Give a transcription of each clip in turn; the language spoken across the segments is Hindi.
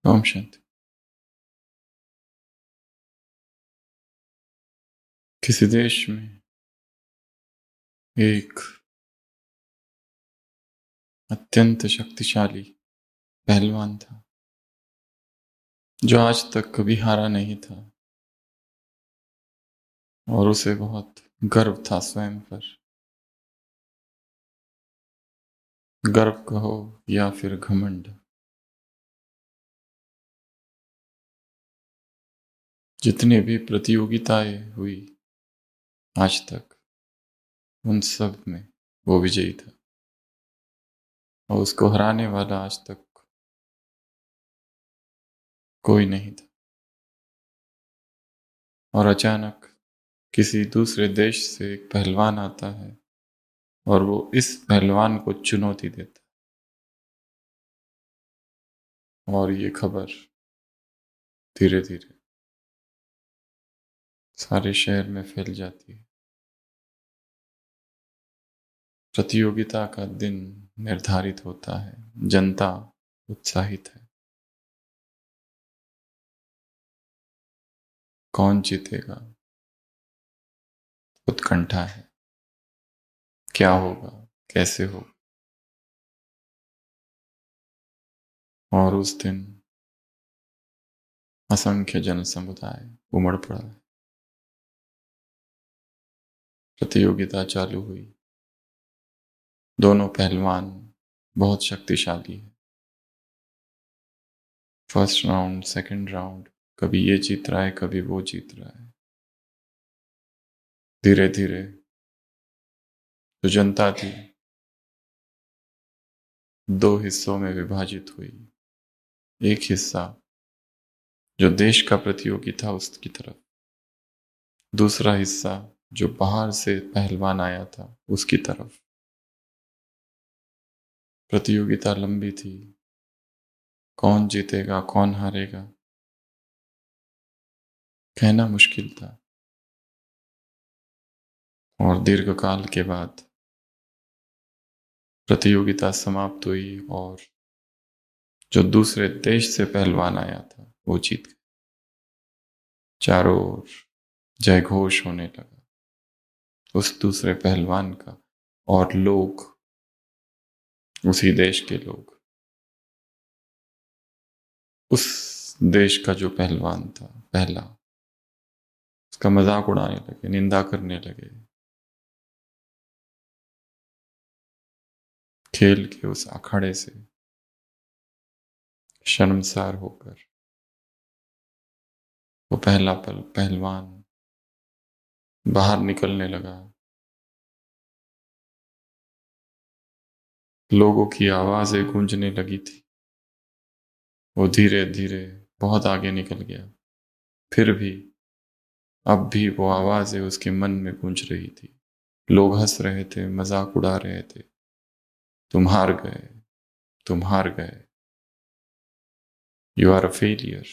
ओम शांति। किसी देश में एक अत्यंत शक्तिशाली पहलवान था जो आज तक कभी हारा नहीं था और उसे बहुत गर्व था स्वयं पर। गर्व कहो या फिर घमंड, जितनी भी प्रतियोगिताएं हुई आज तक उन सब में वो विजयी था और उसको हराने वाला आज तक कोई नहीं था। और अचानक किसी दूसरे देश से एक पहलवान आता है और वो इस पहलवान को चुनौती देता है और ये खबर धीरे धीरे सारे शहर में फैल जाती है। प्रतियोगिता का दिन निर्धारित होता है, जनता उत्साहित है। कौन जीतेगा, उत्कंठा है। क्या होगा, कैसे हो। और उस दिन असंख्य जन समुदाय उमड़ पड़ा है। प्रतियोगिता चालू हुई। दोनों पहलवान बहुत शक्तिशाली है। फर्स्ट राउंड, सेकंड राउंड, कभी ये जीत रहा है, कभी वो जीत रहा है। धीरे धीरे जो जनता थी दो हिस्सों में विभाजित हुई। एक हिस्सा जो देश का प्रतियोगी था उसकी तरफ, दूसरा हिस्सा जो बाहर से पहलवान आया था उसकी तरफ। प्रतियोगिता लंबी थी। कौन जीतेगा, कौन हारेगा, कहना मुश्किल था। और दीर्घकाल के बाद प्रतियोगिता समाप्त हुई और जो दूसरे देश से पहलवान आया था वो जीत गया। चारों ओर जय घोष होने लगा उस दूसरे पहलवान का। और लोग, उसी देश के लोग, उस देश का जो पहलवान था पहला, उसका मजाक उड़ाने लगे, निंदा करने लगे। खेल के उस अखाड़े से शर्मसार होकर वो पहला पहलवान बाहर निकलने लगा। लोगों की आवाजें गूंजने लगी थी। वो धीरे धीरे बहुत आगे निकल गया। फिर भी अब भी वो आवाजें उसके मन में गूंज रही थी। लोग हंस रहे थे, मजाक उड़ा रहे थे। तुम हार गए, तुम हार गए, यू आर अ फेलियर।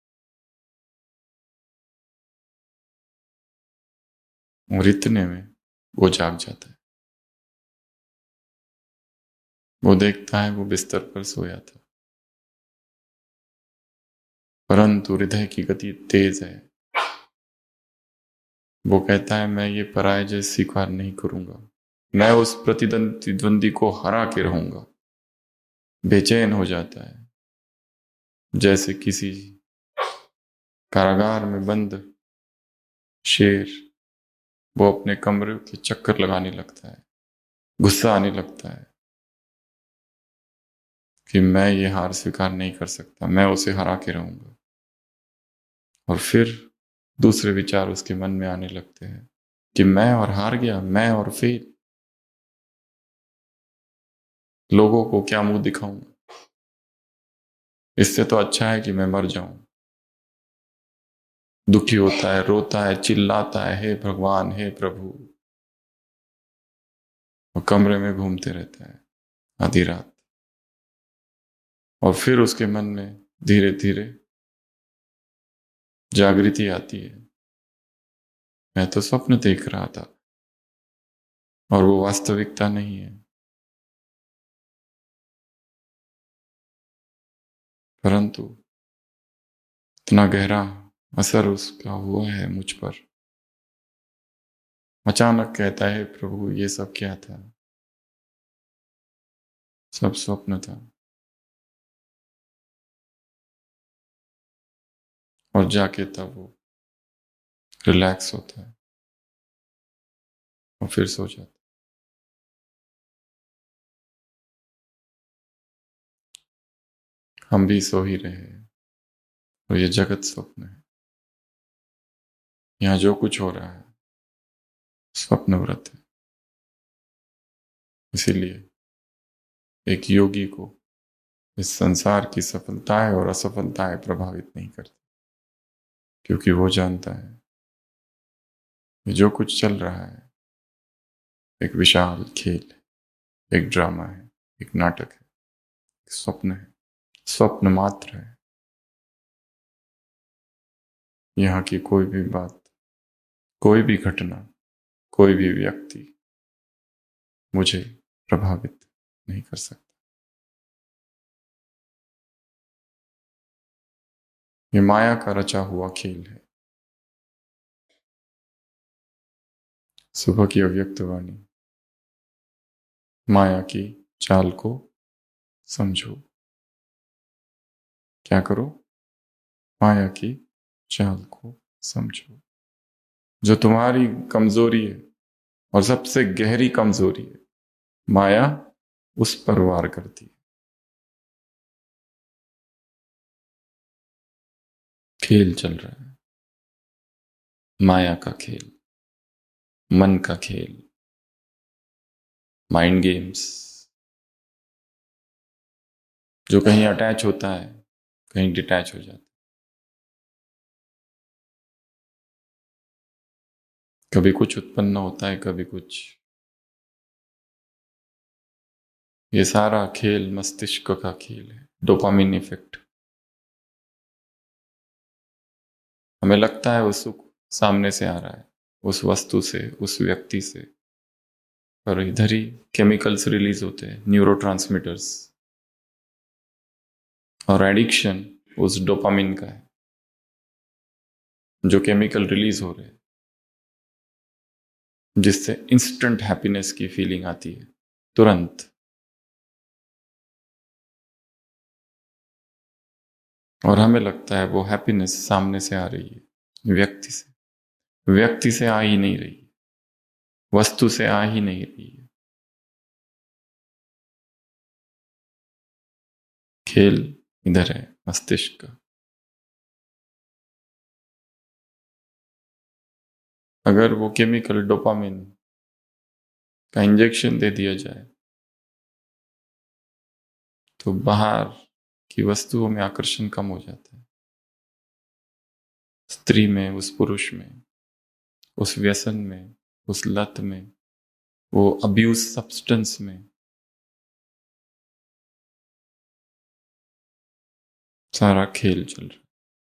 और इतने में वो जाग जाता है। वो देखता है वो बिस्तर पर सोया था, परंतु हृदय की गति तेज है। वो कहता है मैं ये पराजय स्वीकार नहीं करूंगा, मैं उस प्रतिद्वंदी को हरा के रहूंगा। बेचैन हो जाता है, जैसे किसी कारागार में बंद शेर। वो अपने कमरे के चक्कर लगाने लगता है। गुस्सा आने लगता है कि मैं ये हार स्वीकार नहीं कर सकता, मैं उसे हरा के रहूंगा। और फिर दूसरे विचार उसके मन में आने लगते हैं कि मैं और हार गया, मैं और फेल, लोगों को क्या मुंह दिखाऊंगा। इससे तो अच्छा है कि मैं मर जाऊं। दुखी होता है, रोता है, चिल्लाता है, हे भगवान, हे प्रभु। वो कमरे में घूमते रहता है आधी रात। और फिर उसके मन में धीरे धीरे जागृति आती है। मैं तो स्वप्न देख रहा था और वो वास्तविकता नहीं है। परंतु इतना गहरा असर उसका हुआ है मुझ पर। अचानक कहता है, प्रभु ये सब क्या था? सब स्वप्न था। और जाके तब वो रिलैक्स होता है और फिर सो जाता है। हम भी सो ही रहे हैं और ये जगत स्वप्न है। यहाँ जो कुछ हो रहा है स्वप्नव्रत है। इसीलिए एक योगी को इस संसार की सफलताएं और असफलताएं प्रभावित नहीं करती, क्योंकि वो जानता है कि जो कुछ चल रहा है एक विशाल खेल है, एक ड्रामा है, एक नाटक है, एक स्वप्न है, स्वप्न मात्र है। यहाँ की कोई भी बात, कोई भी घटना, कोई भी व्यक्ति मुझे प्रभावित नहीं कर सकता। ये माया का रचा हुआ खेल है। सुबह की अव्यक्त वाणी, माया की चाल को समझो। क्या करो? माया की चाल को समझो। जो तुम्हारी कमजोरी है और सबसे गहरी कमजोरी है, माया उस पर वार करती है। खेल चल रहा है, माया का खेल, मन का खेल, माइंड गेम्स। जो कहीं अटैच होता है, कहीं डिटैच हो जाता है। कभी कुछ उत्पन्न होता है, कभी कुछ। ये सारा खेल मस्तिष्क का खेल है, डोपामिन इफेक्ट। हमें लगता है वो सुख सामने से आ रहा है, उस वस्तु से, उस व्यक्ति से, पर इधर ही केमिकल्स रिलीज होते हैं, न्यूरोट्रांसमीटर्स। और एडिक्शन उस डोपामिन का है, जो केमिकल रिलीज हो रहे हैं, जिससे इंस्टेंट हैप्पीनेस की फीलिंग आती है, तुरंत। और हमें लगता है वो हैप्पीनेस सामने से आ रही है, व्यक्ति से। व्यक्ति से आ ही नहीं रही, वस्तु से आ ही नहीं रही है। खेल इधर है, मस्तिष्क का। अगर वो केमिकल डोपामिन का इंजेक्शन दे दिया जाए तो बाहर की वस्तुओं में आकर्षण कम हो जाता है। स्त्री में, उस पुरुष में, उस व्यसन में, उस लत में, वो अब्यूज सब्सटेंस में, सारा खेल चल रहा है।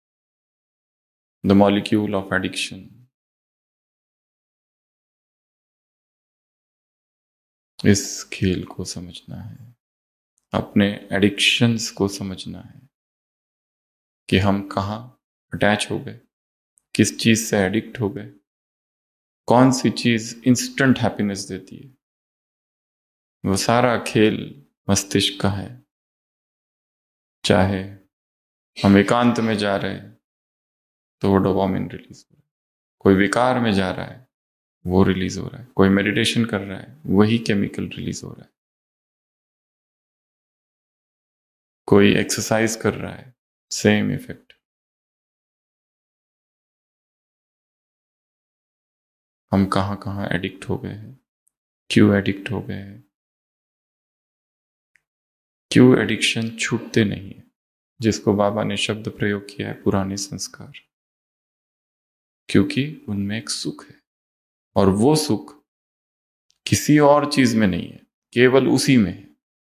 The molecule of addiction. इस खेल को समझना है, अपने एडिक्शंस को समझना है कि हम कहाँ अटैच हो गए, किस चीज से एडिक्ट हो गए, कौन सी चीज इंस्टेंट हैप्पीनेस देती है। वो सारा खेल मस्तिष्क का है। चाहे हम एकांत में जा रहे हैं तो वो डोपामिन रिलीज हो रहा है, कोई विकार में जा रहा है वो रिलीज हो रहा है, कोई मेडिटेशन कर रहा है वही केमिकल रिलीज हो रहा है, कोई एक्सरसाइज कर रहा है सेम इफेक्ट। हम कहाँ कहाँ एडिक्ट हो गए हैं, क्यों एडिक्ट हो गए हैं, क्यों एडिक्शन छूटते नहीं है, जिसको बाबा ने शब्द प्रयोग किया है पुराने संस्कार। क्योंकि उनमें एक सुख है, और वो सुख किसी और चीज में नहीं है, केवल उसी में है।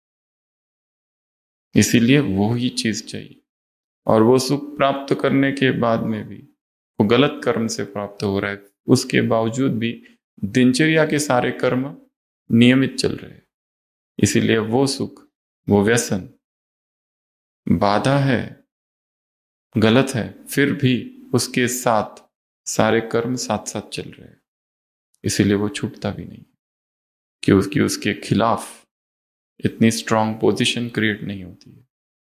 इसीलिए वो ही चीज चाहिए। और वो सुख प्राप्त करने के बाद में भी वो गलत कर्म से प्राप्त हो रहा है, उसके बावजूद भी दिनचर्या के सारे कर्म नियमित चल रहे हैं। इसीलिए वो सुख, वो व्यसन बाधा है गलत है, फिर भी उसके साथ सारे कर्म साथ साथ चल रहे हैं, इसीलिए वो छूटता भी नहीं कि उसके खिलाफ इतनी स्ट्रांग पोजीशन क्रिएट नहीं होती है।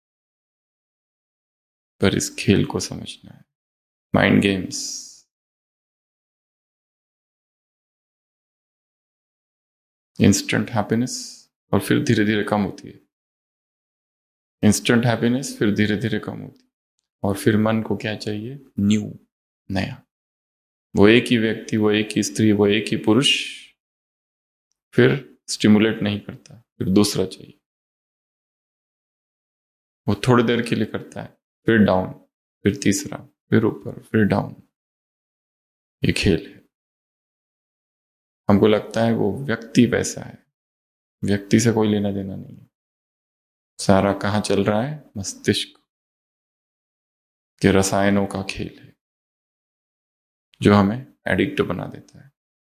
पर इस खेल को समझना है, माइंड गेम्स। इंस्टेंट हैप्पीनेस और फिर धीरे धीरे कम होती है, इंस्टेंट हैप्पीनेस फिर धीरे धीरे कम होती है, और फिर मन को क्या चाहिए? न्यू, नया। वो एक ही व्यक्ति, वो एक ही स्त्री, वो एक ही पुरुष फिर स्टिमुलेट नहीं करता, फिर दूसरा चाहिए। वो थोड़ी देर के लिए करता है, फिर डाउन, फिर तीसरा, फिर ऊपर, फिर डाउन। ये खेल है। हमको लगता है वो व्यक्ति वैसा है, व्यक्ति से कोई लेना देना नहीं है। सारा कहाँ चल रहा है? मस्तिष्क के रसायनों का खेल है, जो हमें एडिक्ट बना देता है।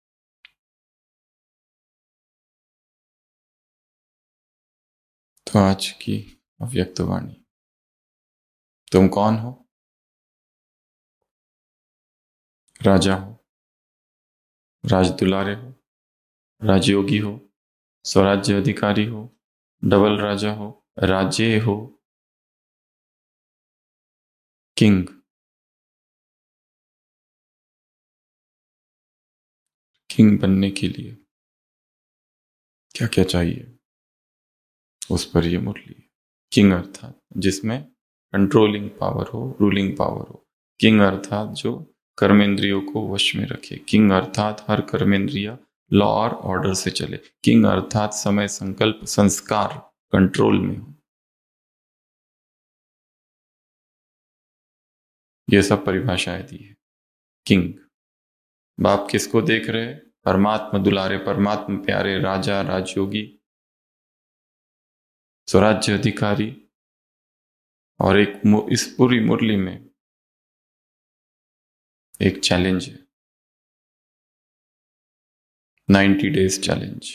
तो आज की अव्यक्त वाणी, तुम कौन हो? राजा हो, राजदुलारे हो, राजयोगी हो, स्वराज्य अधिकारी हो, डबल राजा हो, राजे हो, किंग। किंग बनने के लिए क्या क्या चाहिए, उस पर ये मुरली। किंग अर्थात जिसमें कंट्रोलिंग पावर हो, रूलिंग पावर हो। किंग अर्थात जो कर्मेंद्रियों को वश में रखे। किंग अर्थात हर कर्मेंद्रिया लॉ और ऑर्डर से चले। किंग अर्थात समय, संकल्प, संस्कार कंट्रोल में हो। ये सब परिभाषाएं दी है। किंग, बाप किसको देख रहे? परमात्मा दुलारे, परमात्मा प्यारे, राजा, राजयोगी, स्वराज्य अधिकारी। और एक इस पूरी मुरली में एक चैलेंज है, 90 डेज चैलेंज।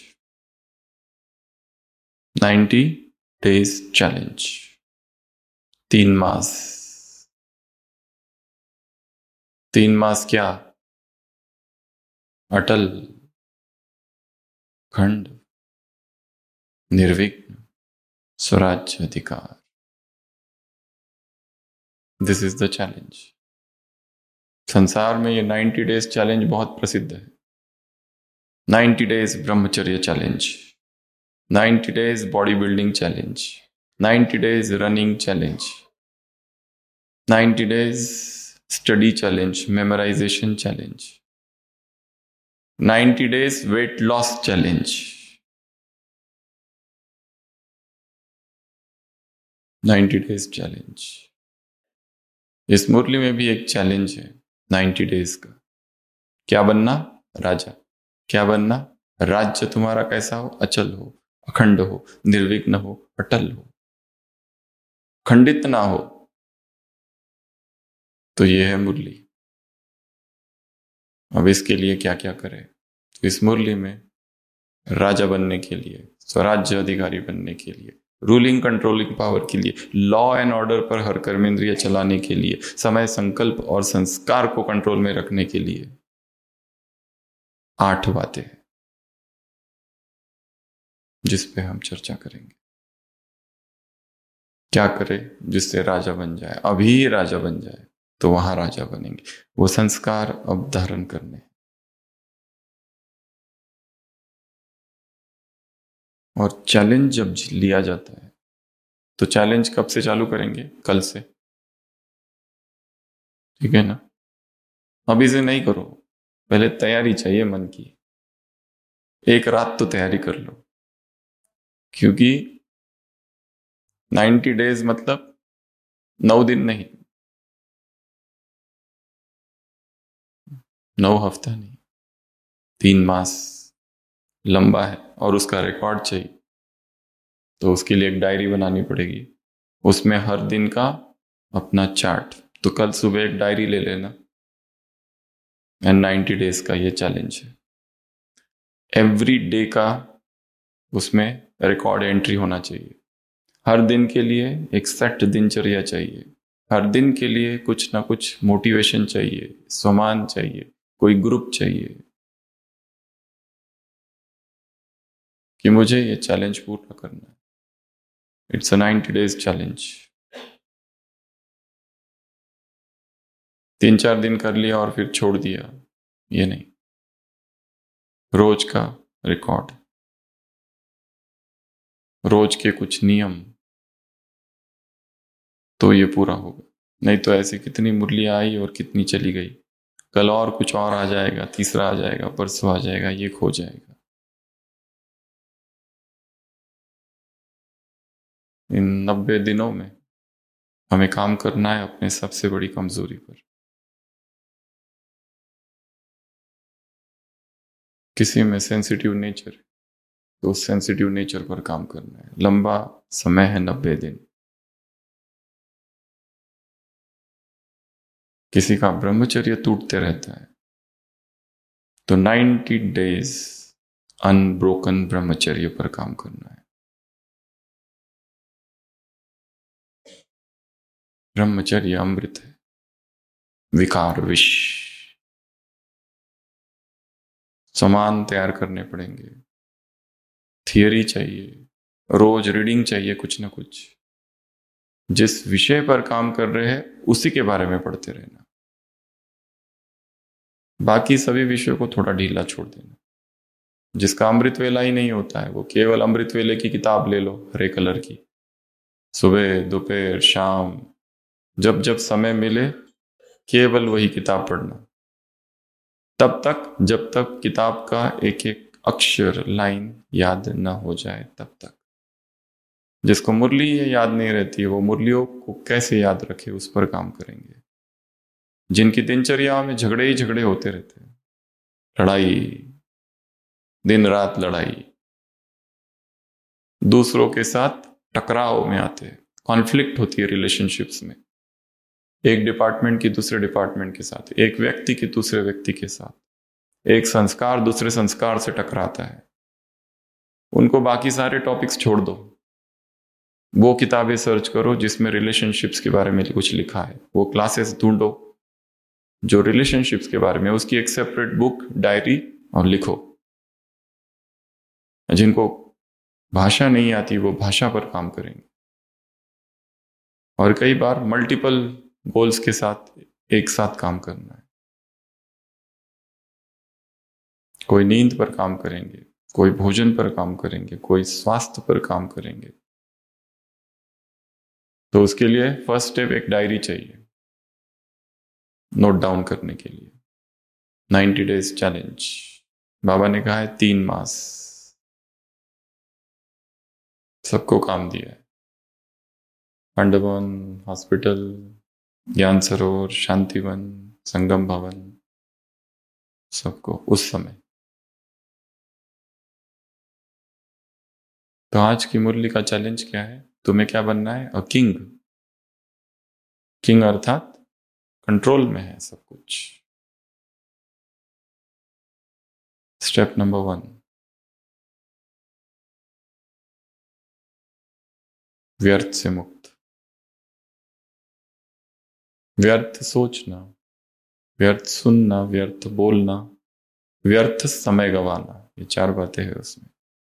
90 डेज चैलेंज, 3 मास। 3 मास क्या? अटल, खंड, निर्विघ्न, स्वराज्य अधिकार। This is the challenge. संसार में ये 90 डेज चैलेंज बहुत प्रसिद्ध है। 90 डेज ब्रह्मचर्य challenge, 90 days body building challenge, 90 days running challenge, 90 days study challenge, memorisation challenge, 90 days weight loss challenge, 90 days challenge. इस मुरली में भी एक चैलेंज है 90 डेज का। क्या बनना? राजा। क्या बनना? राज्य तुम्हारा कैसा हो? अचल हो, अखंड हो, निर्विघ्न हो, अटल हो, खंडित ना हो। तो ये है मुरली। अब इसके लिए क्या क्या करें? इस मुरली में राजा बनने के लिए, स्वराज्य अधिकारी बनने के लिए, रूलिंग कंट्रोलिंग पावर के लिए, लॉ एंड ऑर्डर पर हर कर्मेंद्रिय चलाने के लिए, समय, संकल्प और संस्कार को कंट्रोल में रखने के लिए 8 बातें हैं जिस पे हम चर्चा करेंगे। क्या करें जिससे राजा बन जाए? अभी राजा बन जाए तो वहां राजा बनेंगे। वो संस्कार अब धारण करने। और चैलेंज जब लिया जाता है तो चैलेंज कब से चालू करेंगे? कल से। ठीक है ना? अभी से नहीं करो, पहले तैयारी चाहिए मन की। एक रात तो तैयारी कर लो, क्योंकि 90 डेज मतलब 9 दिन नहीं, 9 हफ्ता नहीं, 3 मास लंबा है। और उसका रिकॉर्ड चाहिए, तो उसके लिए एक डायरी बनानी पड़ेगी, उसमें हर दिन का अपना चार्ट। तो कल सुबह एक डायरी ले लेना, एंड 90 डेज का ये चैलेंज है। एवरी डे का उसमें रिकॉर्ड एंट्री होना चाहिए। हर दिन के लिए एक सेट दिनचर्या चाहिए। हर दिन के लिए कुछ ना कुछ मोटिवेशन चाहिए, सम्मान चाहिए, कोई ग्रुप चाहिए कि मुझे ये चैलेंज पूरा करना है। It's a 90 days challenge. 3-4 दिन कर लिया और फिर छोड़ दिया, ये नहीं। रोज का रिकॉर्ड, रोज के कुछ नियम, तो ये पूरा होगा। नहीं तो ऐसे कितनी मुरलियां आई और कितनी चली गई। कल और कुछ और आ जाएगा, तीसरा आ जाएगा, परसों आ जाएगा, ये खो जाएगा। इन 90 दिनों में हमें काम करना है अपने सबसे बड़ी कमजोरी पर। किसी में सेंसिटिव नेचर, तो उस सेंसिटिव नेचर पर काम करना है। लंबा समय है 90 दिन। किसी का ब्रह्मचर्य टूटते रहता है, तो 90 डेज अनब्रोकन ब्रह्मचर्य पर काम करना है। ब्रह्मचर्य अमृत है, विकार विष। सामान तैयार करने पड़ेंगे, थियरी चाहिए, रोज रीडिंग चाहिए, कुछ ना कुछ। जिस विषय पर काम कर रहे हैं उसी के बारे में पढ़ते रहना। बाकी सभी विषयों को थोड़ा ढीला छोड़ देना। जिसका अमृत वेला ही नहीं होता है, वो केवल अमृत वेले की किताब ले लो, हरे कलर की। सुबह दोपहर शाम जब जब समय मिले केवल वही किताब पढ़ना। तब तक जब तक किताब का एक एक अक्षर लाइन याद न हो जाए, तब तक। जिसको मुरली ये याद नहीं रहती, वो मुरलियों को कैसे याद रखे, उस पर काम करेंगे। जिनकी दिनचर्या में झगड़े ही झगड़े होते रहते हैं, लड़ाई, दिन रात लड़ाई, दूसरों के साथ टकराव में आते हैं, कॉन्फ्लिक्ट होती है रिलेशनशिप्स में, एक डिपार्टमेंट की दूसरे डिपार्टमेंट के साथ, एक व्यक्ति की दूसरे व्यक्ति के साथ, एक संस्कार दूसरे संस्कार से टकराता है। उनको बाकी सारे टॉपिक्स छोड़ दो, वो किताबें सर्च करो जिसमें रिलेशनशिप्स के बारे में कुछ लिखा है, वो क्लासेस ढूंढो जो रिलेशनशिप्स के बारे में, उसकी एक सेपरेट बुक डायरी और लिखो। जिनको भाषा नहीं आती वो भाषा पर काम करेंगे। और कई बार मल्टीपल गोल्स के साथ एक साथ काम करना है। कोई नींद पर काम करेंगे, कोई भोजन पर काम करेंगे, कोई स्वास्थ्य पर काम करेंगे। तो उसके लिए फर्स्ट स्टेप एक डायरी चाहिए नोट डाउन करने के लिए। 90 डेज चैलेंज, बाबा ने कहा है 3 मास, सबको काम दिया है। अंडमान हॉस्पिटल, ज्ञान सरोवर, शांतिवन, संगम भवन, सबको उस समय। तो आज की मुरली का चैलेंज क्या है? तुम्हें क्या बनना है? A king. किंग अर्थात कंट्रोल में है सब कुछ। स्टेप नंबर 1, व्यर्थ से मुक्त। व्यर्थ सोचना, व्यर्थ सुनना, व्यर्थ बोलना, व्यर्थ समय गंवाना, ये 4 बातें हैं उसमें।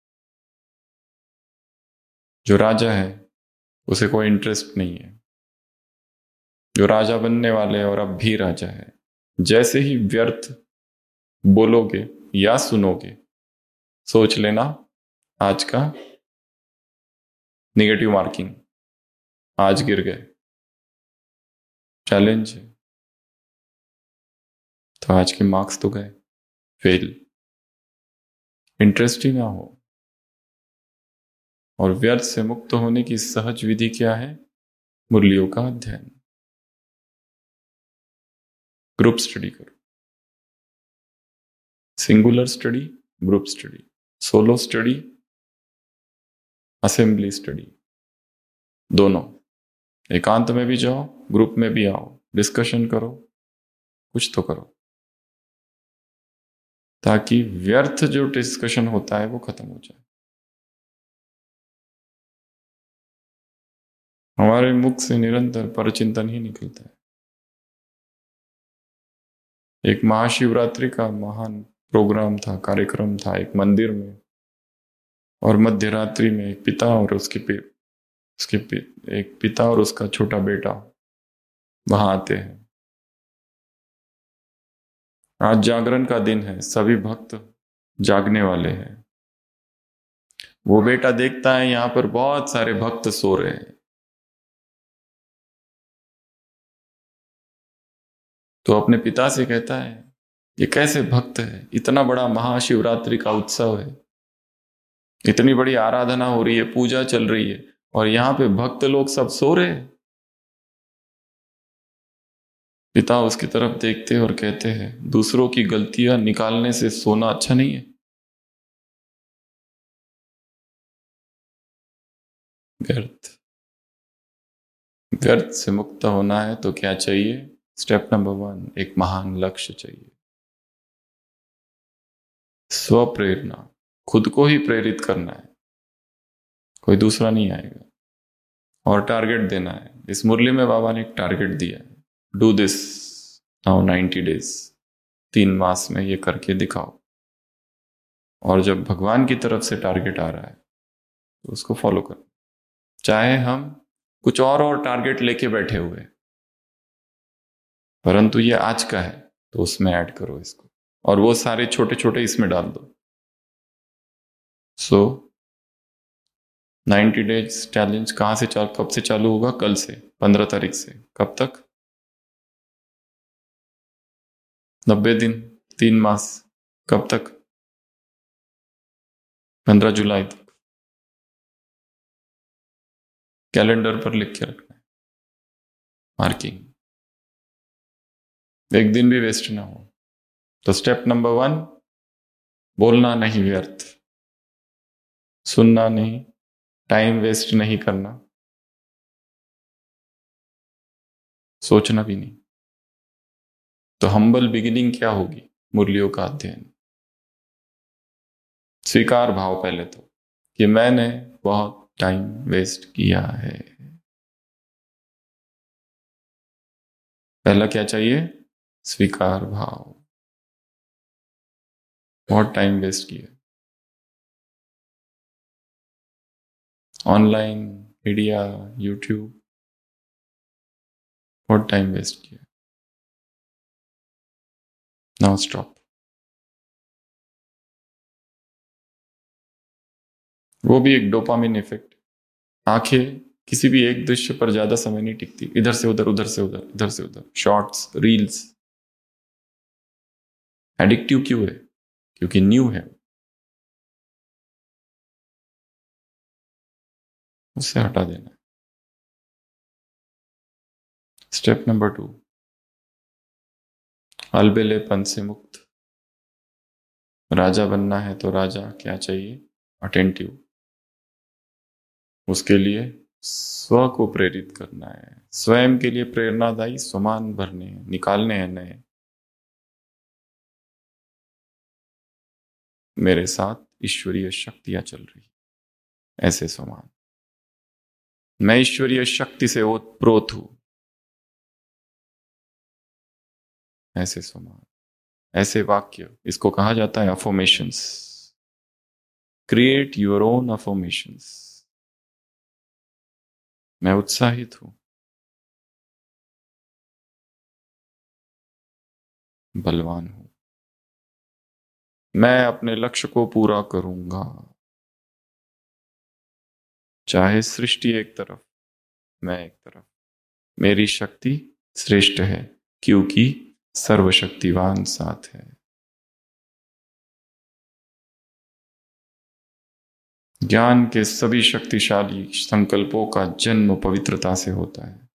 जो राजा है उसे कोई इंटरेस्ट नहीं है। जो राजा बनने वाले और अब भी राजा है, जैसे ही व्यर्थ बोलोगे या सुनोगे, सोच लेना आज का नेगेटिव मार्किंग, आज गिर गए। चैलेंज है तो आज के मार्क्स तो गए, फेल। इंटरेस्ट ही ना हो। और व्यर्थ से मुक्त होने की सहज विधि क्या है? मुरलियों का अध्ययन। ग्रुप स्टडी करो, singular study, group study, solo study, assembly study, दोनों। एकांत में भी जाओ, ग्रुप में भी आओ, डिस्कशन करो, कुछ तो करो, ताकि व्यर्थ जो डिस्कशन होता है वो खत्म हो जाए। हमारे मुख से निरंतर परचिंतन ही निकलता है। एक महाशिवरात्रि का महान प्रोग्राम था, कार्यक्रम था एक मंदिर में, और मध्य रात्रि में एक पिता और एक पिता और उसका छोटा बेटा वहां आते हैं। आज जागरण का दिन है, सभी भक्त जागने वाले हैं। वो बेटा देखता है यहां पर बहुत सारे भक्त सो रहे हैं, तो अपने पिता से कहता है ये कैसे भक्त है, इतना बड़ा महाशिवरात्रि का उत्सव है, इतनी बड़ी आराधना हो रही है, पूजा चल रही है, और यहां पे भक्त लोग सब सो रहे हैं। पिता उसकी तरफ देखते हैं और कहते हैं दूसरों की गलतियां निकालने से सोना अच्छा नहीं है। व्यर्थ व्यर्थ से मुक्त होना है तो क्या चाहिए? स्टेप नंबर 1, एक महान लक्ष्य चाहिए। स्व प्रेरणा, खुद को ही प्रेरित करना है, कोई दूसरा नहीं आएगा। और टारगेट देना है। इस मुरली में बाबा ने एक टारगेट दिया है, डू दिस नाउ 90 डेज, 3 मास में ये करके दिखाओ। और जब भगवान की तरफ से टारगेट आ रहा है तो उसको फॉलो करो। चाहे हम कुछ और टारगेट लेके बैठे हुए, परंतु ये आज का है तो उसमें ऐड करो इसको, और वो सारे छोटे छोटे इसमें डाल दो। सो 90 डेज चैलेंज कब से चालू होगा? कल से, 15 तारीख से। कब तक? 90 दिन, 3 मास। कब तक? 15 जुलाई तक। कैलेंडर पर लिख के रखना है, मार्किंग, एक दिन भी वेस्ट ना हो। तो स्टेप नंबर 1, बोलना नहीं व्यर्थ, सुनना नहीं, टाइम वेस्ट नहीं करना, सोचना भी नहीं। तो हम्बल बिगिनिंग क्या होगी? मुरलियों का अध्ययन, स्वीकार भाव पहले तो कि मैंने बहुत टाइम वेस्ट किया है। पहला क्या चाहिए? स्वीकार भाव, बहुत टाइम वेस्ट किया ऑनलाइन, मीडिया, यूट्यूब, बहुत टाइम वेस्ट किया। Now stop. वो भी एक डोपामिन इफेक्ट। आंखें किसी भी एक दृश्य पर ज्यादा समय नहीं टिकती, इधर से उधर, उधर से उधर, इधर से उधर, शॉर्ट्स, रील्स। एडिक्टिव क्यों है? क्योंकि न्यू है, उससे हटा देना। स्टेप नंबर 2, अलबेलेपन से मुक्त। राजा बनना है तो राजा क्या चाहिए? अटेंटिव। उसके लिए स्व को प्रेरित करना है, स्वयं के लिए प्रेरणादायी समान भरने हैं, निकालने हैं नए। मेरे साथ ईश्वरीय शक्तियां चल रही, ऐसे समान। मैं ईश्वरीय शक्ति से ओतप्रोत हूं, ऐसे समान। ऐसे वाक्य, इसको कहा जाता है affirmations. Create your own affirmations. मैं उत्साहित हूं, बलवान हूं, मैं अपने लक्ष्य को पूरा करूंगा। चाहे सृष्टि एक तरफ, मैं एक तरफ, मेरी शक्ति श्रेष्ठ है क्योंकि सर्वशक्तिवान साथ है। ज्ञान के सभी शक्तिशाली संकल्पों का जन्म पवित्रता से होता है।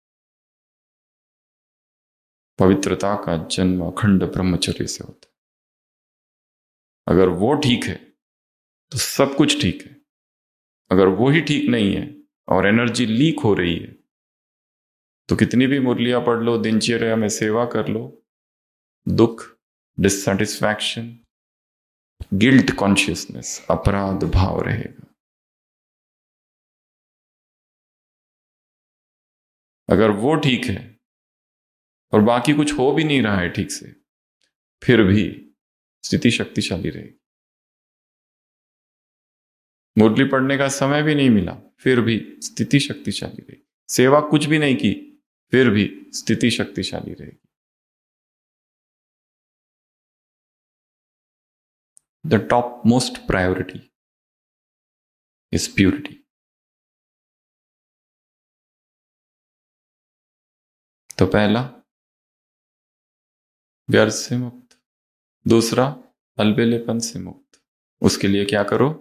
पवित्रता का जन्म अखंड ब्रह्मचर्य से होता है। अगर वो ठीक है तो सब कुछ ठीक है। अगर वो ही ठीक नहीं है और एनर्जी लीक हो रही है तो कितनी भी मुरलियां पढ़ लो, दिनचर्या में सेवा कर लो, दुख, डिससेटिस्फैक्शन, गिल्ट कॉन्शियसनेस, अपराध भाव रहेगा। अगर वो ठीक है और बाकी कुछ हो भी नहीं रहा है ठीक से, फिर भी स्थिति शक्तिशाली रहेगी। मुरली पढ़ने का समय भी नहीं मिला, फिर भी स्थिति शक्तिशाली रहेगी। सेवा कुछ भी नहीं की, फिर भी स्थिति शक्तिशाली रहेगी। The top most priority is purity. तो पहला, व्यर्थ से मुक्त। दूसरा, अलबेलेपन से मुक्त। उसके लिए क्या करो?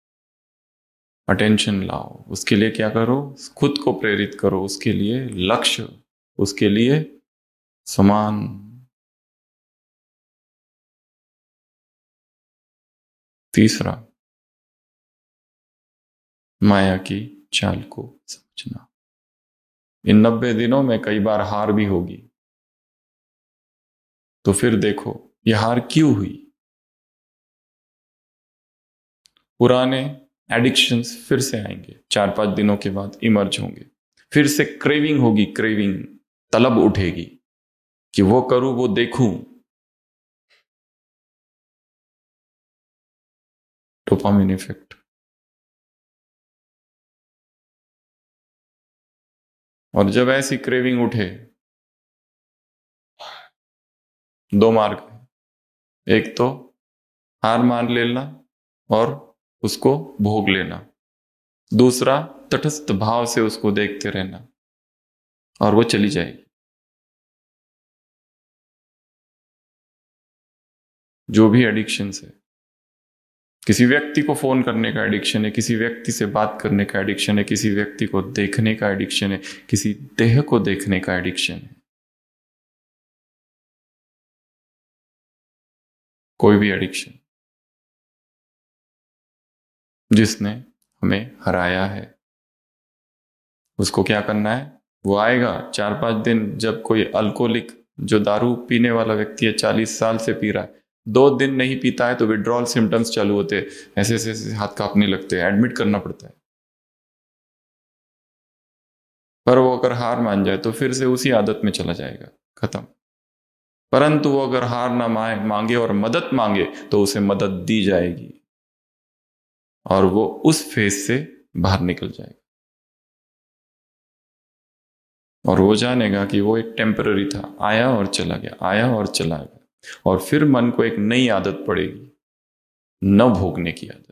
अटेंशन लाओ। उसके लिए क्या करो? खुद को प्रेरित करो। उसके लिए लक्ष्य, उसके लिए समान। तीसरा, माया की चाल को समझना। इन 90 दिनों में कई बार हार भी होगी, तो फिर देखो ये हार क्यों हुई। पुराने एडिक्शंस फिर से आएंगे, 4-5 दिनों के बाद इमर्ज होंगे। फिर से क्रेविंग होगी, क्रेविंग, तलब उठेगी कि वो करूं, वो देखूं। Dopamine effect. और जब ऐसी क्रेविंग उठे, 2 मार्ग है। एक तो हार मान लेना और उसको भोग लेना। दूसरा, तटस्थ भाव से उसको देखते रहना और वो चली जाएगी। जो भी एडिक्शंस है, किसी व्यक्ति को फोन करने का एडिक्शन है, किसी व्यक्ति से बात करने का एडिक्शन है, किसी व्यक्ति को देखने का एडिक्शन है, किसी देह को देखने का एडिक्शन है, कोई भी एडिक्शन जिसने हमें हराया है, उसको क्या करना है? वो आएगा 4-5 दिन। जब कोई अल्कोहलिक, जो दारू पीने वाला व्यक्ति है, 40 साल से पी रहा है, 2 दिन नहीं पीता है तो विड्रॉल सिम्टम्स चालू होते हैं, ऐसे ऐसे हाथ कांपने लगते हैं, एडमिट करना पड़ता है। पर वो अगर हार मान जाए तो फिर से उसी आदत में चला जाएगा, खत्म। परंतु वो अगर हार ना मांगे और मदद मांगे तो उसे मदद दी जाएगी और वो उस फेज से बाहर निकल जाएगा। और वो जानेगा कि वो एक टेम्पररी था, आया और चला गया, आया और चला गया। और फिर मन को एक नई आदत पड़ेगी, न भोगने की आदत,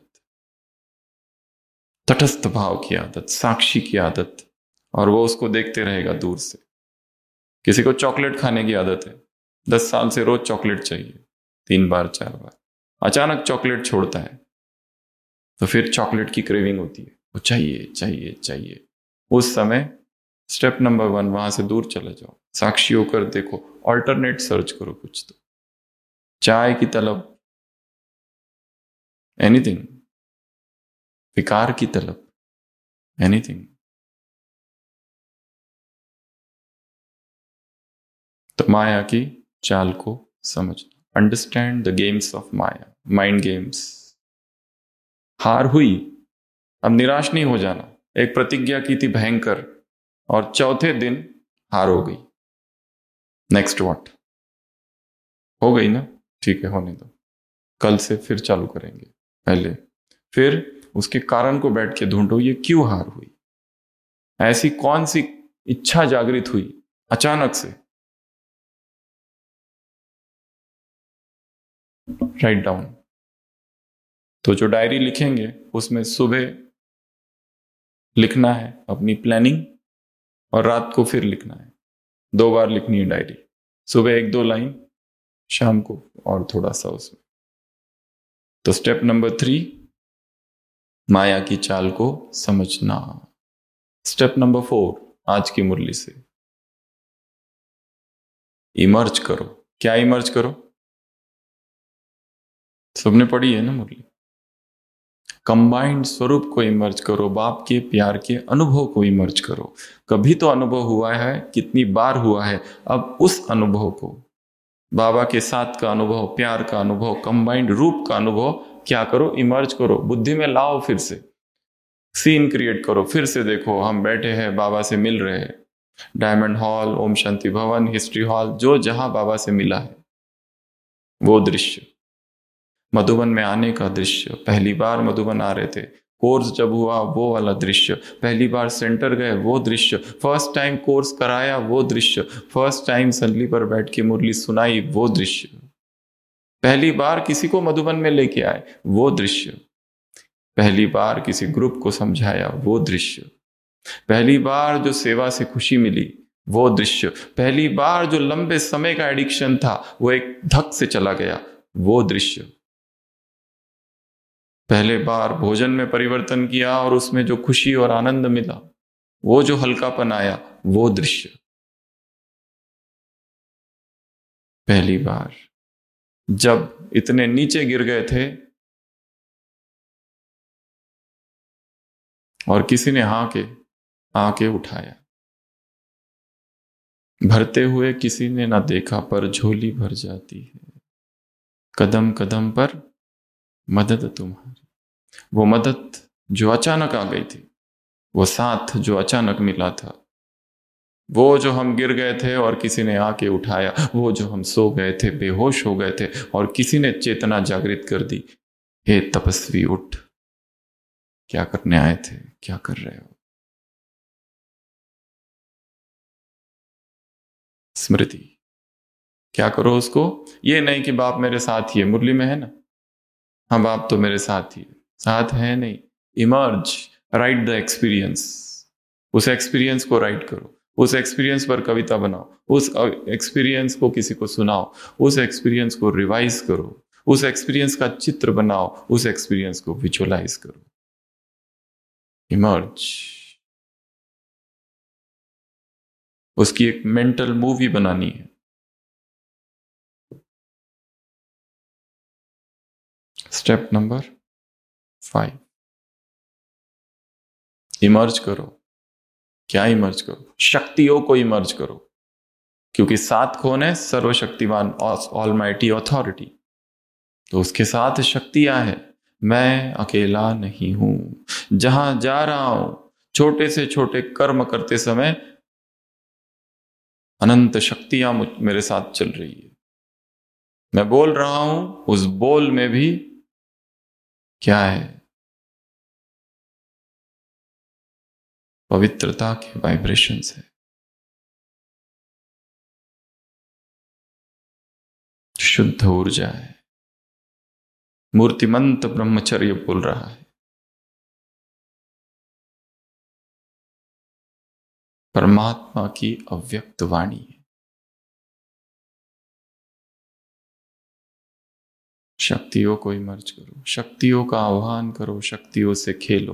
तटस्थ भाव की आदत, साक्षी की आदत। और वो उसको देखते रहेगा दूर से। किसी को चॉकलेट खाने की आदत है, 10 साल से रोज चॉकलेट चाहिए, 3 बार 4 बार। अचानक चॉकलेट छोड़ता है तो फिर चॉकलेट की क्रेविंग होती है, वो चाहिए चाहिए चाहिए। उस समय स्टेप नंबर 1, वहां से दूर चले जाओ, साक्षी होकर देखो, ऑल्टरनेट सर्च करो कुछ तो। चाय की तलब, एनीथिंग। विकार की तलब, एनीथिंग। तो माया की चाल को समझना। Understand the games of Maya, mind games. हार हुई, अब निराश नहीं हो जाना। एक प्रतिज्ञा की थी भयंकर, और चौथे दिन हार हो गई। Next what? हो गई ना, ठीक है, होने दो, कल से फिर चालू करेंगे। पहले फिर उसके कारण को बैठ के ढूंढो, ये क्यों हार हुई, ऐसी कौन सी इच्छा जागृत हुई अचानक से। Write down. तो जो डायरी लिखेंगे उसमें सुबह लिखना है अपनी प्लानिंग, और रात को फिर लिखना है। 2 बार लिखनी है डायरी, सुबह 1-2 लाइन, शाम को और थोड़ा सा उसमें। तो स्टेप नंबर 3, माया की चाल को समझना। स्टेप नंबर 4, आज की मुरली से इमर्ज करो। क्या इमर्ज करो? सबने पढ़ी है ना मुरली। कंबाइंड स्वरूप को इमर्ज करो, बाप के प्यार के अनुभव को इमर्ज करो। कभी तो अनुभव हुआ है, कितनी बार हुआ है, अब उस अनुभव को, बाबा के साथ का अनुभव, प्यार का अनुभव, कंबाइंड रूप का अनुभव क्या करो? इमर्ज करो, बुद्धि में लाओ। फिर से सीन क्रिएट करो, फिर से देखो हम बैठे हैं, बाबा से मिल रहे हैं, डायमंड हॉल, ओम शांति भवन, हिस्ट्री हॉल, जो जहां बाबा से मिला है वो दृश्य, मधुबन में आने का दृश्य, पहली बार मधुबन आ रहे थे, कोर्स जब हुआ वो वाला दृश्य, पहली बार सेंटर गए वो दृश्य, फर्स्ट टाइम कोर्स कराया वो दृश्य, फर्स्ट टाइम संदली पर बैठ के मुरली सुनाई वो दृश्य, पहली बार किसी को मधुबन में लेके आए वो दृश्य, पहली बार किसी ग्रुप को समझाया वो दृश्य, पहली बार जो सेवा से खुशी मिली वो दृश्य, पहली बार जो लंबे समय का एडिक्शन था वो एक धक से चला गया वो दृश्य, पहले बार भोजन में परिवर्तन किया और उसमें जो खुशी और आनंद मिला, वो जो हल्कापन आया वो दृश्य, पहली बार जब इतने नीचे गिर गए थे और किसी ने आके उठाया, भरते हुए किसी ने ना देखा पर झोली भर जाती है, कदम कदम पर मदद तुम्हारी, वो मदद जो अचानक आ गई थी, वो साथ जो अचानक मिला था, वो जो हम गिर गए थे और किसी ने आके उठाया, वो जो हम सो गए थे, बेहोश हो गए थे और किसी ने चेतना जागृत कर दी, हे तपस्वी उठ, क्या करने आए थे, क्या कर रहे हो। स्मृति, क्या करो उसको, ये नहीं कि बाप मेरे साथ ही है, मुरली में है ना, हाँ बाप तो मेरे साथ ही है, साथ है नहीं, इमर्ज, राइट द एक्सपीरियंस, उस एक्सपीरियंस को राइट करो, उस एक्सपीरियंस पर कविता बनाओ, उस एक्सपीरियंस को किसी को सुनाओ, उस एक्सपीरियंस को रिवाइज करो, उस एक्सपीरियंस का चित्र बनाओ, उस एक्सपीरियंस को विजुअलाइज करो, इमर्ज, उसकी एक मेंटल मूवी बनानी है। स्टेप नंबर 5, इमर्ज करो। क्या इमर्ज करो? शक्तियों को इमर्ज करो, क्योंकि साथ कौन है? सर्वशक्तिवान, ऑलमाइटी अथॉरिटी, तो उसके साथ शक्तियां हैं, मैं अकेला नहीं हूं, जहां जा रहा हूं छोटे से छोटे कर्म करते समय अनंत शक्तियां मेरे साथ चल रही है, मैं बोल रहा हूं, उस बोल में भी क्या है? पवित्रता के वाइब्रेशंस है, शुद्ध ऊर्जा है, मूर्तिमंत ब्रह्मचर्य बोल रहा है, परमात्मा की अव्यक्त वाणी है। शक्तियों को इमर्ज करो, शक्तियों का आह्वान करो, शक्तियों से खेलो,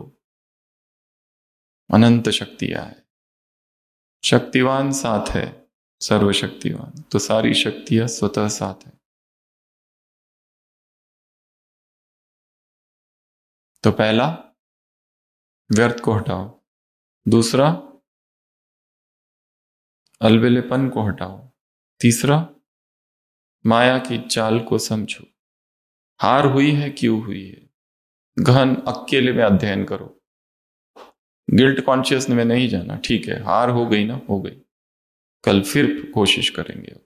अनंत शक्तियां है, शक्तिवान साथ है, सर्वशक्तिवान, तो सारी शक्तियां स्वतः साथ है। तो पहला, व्यर्थ को हटाओ, दूसरा, अलबेलेपन को हटाओ, तीसरा, माया की चाल को समझो, हार हुई है क्यों हुई है, गहन अकेले में अध्ययन करो, गिल्ट कॉन्शियस में नहीं जाना, ठीक है हार हो गई ना, हो गई, कल फिर कोशिश करेंगे।